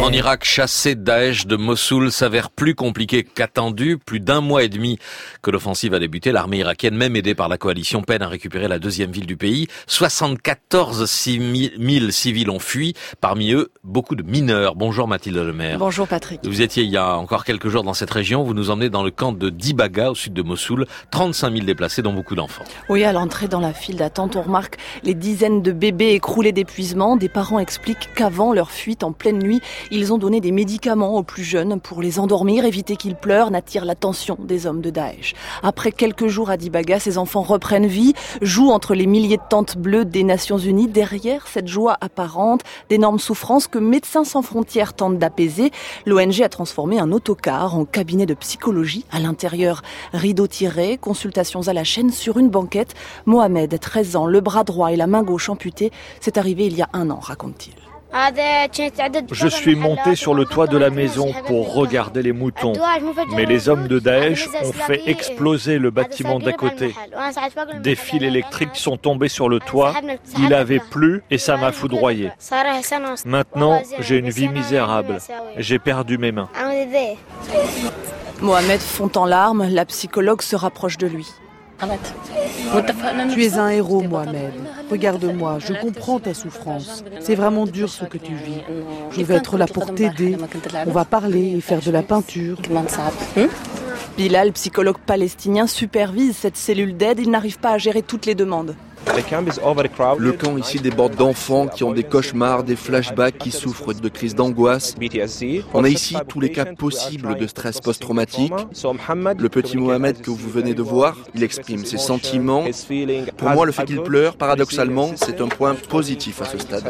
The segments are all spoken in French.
En Irak, chasser Daesh de Mossoul s'avère plus compliqué qu'attendu. Plus d'un mois et demi que l'offensive a débuté, l'armée irakienne, même aidée par la coalition, peine à récupérer la deuxième ville du pays. 74 000 civils ont fui, parmi eux beaucoup de mineurs. Bonjour Mathilde Lemaire. Bonjour Patrick. Vous étiez il y a encore quelques jours dans cette région, vous nous emmenez dans le camp de Dibaga au sud de Mossoul, 35 000 déplacés dont beaucoup d'enfants. Oui, à l'entrée dans la file d'attente, on remarque les dizaines de bébés écroulés d'épuisement. Des parents expliquent qu'avant leur fuite en pleine nuit, ils ont donné des médicaments aux plus jeunes pour les endormir, éviter qu'ils pleurent, n'attirent l'attention des hommes de Daesh. Après quelques jours à Dibaga, ces enfants reprennent vie, jouent entre les milliers de tentes bleues des Nations Unies. Derrière cette joie apparente, d'énormes souffrances que Médecins sans frontières tentent d'apaiser, l'ONG a transformé un autocar en cabinet de psychologie. À l'intérieur, rideaux tirés, consultations à la chaîne sur une banquette. Mohamed, 13 ans, le bras droit et la main gauche amputés, c'est arrivé il y a 1 an, raconte-t-il. Je suis monté sur le toit de la maison pour regarder les moutons, mais les hommes de Daesh ont fait exploser le bâtiment d'à côté. Des fils électriques sont tombés sur le toit, il avait plu et ça m'a foudroyé. Maintenant, j'ai une vie misérable, j'ai perdu mes mains. Mohamed fond en larmes, la psychologue se rapproche de lui. Tu es un héros, Mohamed. Regarde-moi, je comprends ta souffrance. C'est vraiment dur ce que tu vis. Je vais être là pour t'aider. On va parler et faire de la peinture. Bilal, psychologue palestinien, supervise cette cellule d'aide. Il n'arrive pas à gérer toutes les demandes. Le camp ici déborde d'enfants qui ont des cauchemars, des flashbacks, qui souffrent de crises d'angoisse. On a ici tous les cas possibles de stress post-traumatique. Le petit Mohamed que vous venez de voir, il exprime ses sentiments. Pour moi, le fait qu'il pleure, paradoxalement, c'est un point positif à ce stade.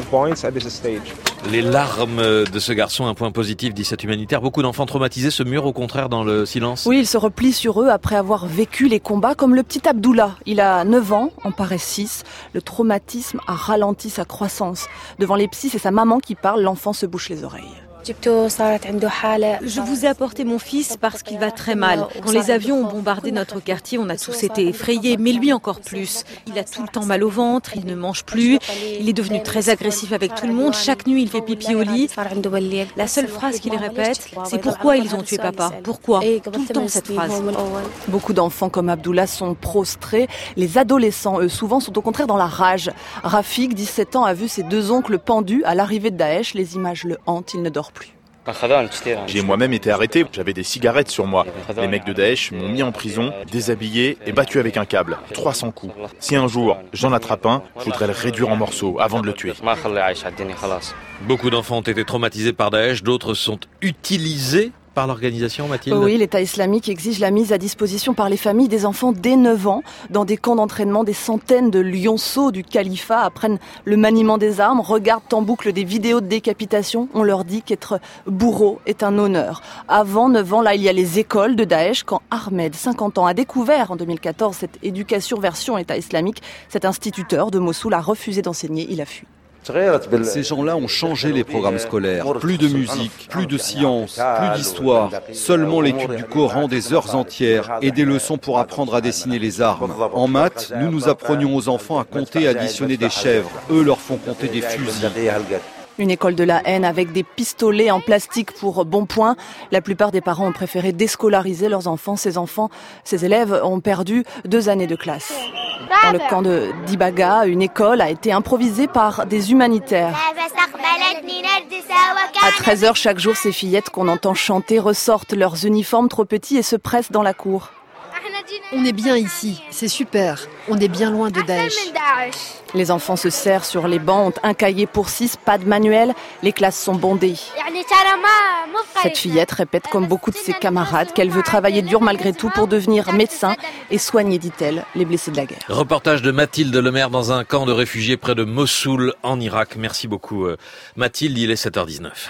Les larmes de ce garçon, un point positif, dit cet humanitaire. Beaucoup d'enfants traumatisés se murent au contraire dans le silence. Oui, ils se replient sur eux après avoir vécu les combats, comme le petit Abdullah. Il a 9 ans, en paraît 6. Le traumatisme a ralenti sa croissance. Devant les psys, c'est sa maman qui parle, l'enfant se bouche les oreilles. Je vous ai apporté mon fils parce qu'il va très mal. Quand les avions ont bombardé notre quartier, on a tous été effrayés, mais lui encore plus. Il a tout le temps mal au ventre, il ne mange plus, il est devenu très agressif avec tout le monde. Chaque nuit, il fait pipi au lit. La seule phrase qu'il répète, c'est « Pourquoi ils ont tué papa ? Pourquoi ?» Tout le temps cette phrase. Beaucoup d'enfants comme Abdullah sont prostrés. Les adolescents, eux, souvent sont au contraire dans la rage. Rafik, 17 ans, a vu ses 2 oncles pendus à l'arrivée de Daesh. Les images le hantent, il ne dort plus. J'ai moi-même été arrêté, j'avais des cigarettes sur moi. Les mecs de Daesh m'ont mis en prison, déshabillé et battu avec un câble. 300 coups. Si un jour j'en attrape un, je voudrais le réduire en morceaux avant de le tuer. Beaucoup d'enfants ont été traumatisés par Daesh, d'autres sont utilisés par l'organisation, Mathilde. Oui, l'État islamique exige la mise à disposition par les familles des enfants dès 9 ans. Dans des camps d'entraînement, des centaines de lionceaux du califat apprennent le maniement des armes, regardent en boucle des vidéos de décapitation. On leur dit qu'être bourreau est un honneur. Avant 9 ans, là, il y a les écoles de Daesh. Quand Ahmed, 50 ans, a découvert en 2014 cette éducation version État islamique, cet instituteur de Mossoul a refusé d'enseigner, il a fui. Ces gens-là ont changé les programmes scolaires. Plus de musique, plus de science, plus d'histoire. Seulement l'étude du Coran des heures entières et des leçons pour apprendre à dessiner les armes. En maths, nous apprenions aux enfants à compter et additionner des chèvres. Eux leur font compter des fusils. Une école de la haine avec des pistolets en plastique pour bon point. La plupart des parents ont préféré déscolariser leurs enfants. Ces élèves ont perdu 2 années de classe. Dans le camp de Dibaga, une école a été improvisée par des humanitaires. À 13h chaque jour, ces fillettes qu'on entend chanter ressortent leurs uniformes trop petits et se pressent dans la cour. On est bien ici, c'est super. On est bien loin de Daesh. Les enfants se serrent sur les bancs, ont un cahier pour 6, pas de manuel. Les classes sont bondées. Cette fillette répète comme beaucoup de ses camarades qu'elle veut travailler dur malgré tout pour devenir médecin et soigner, dit-elle, les blessés de la guerre. Reportage de Mathilde Lemaire dans un camp de réfugiés près de Mossoul en Irak. Merci beaucoup Mathilde, il est 7h19.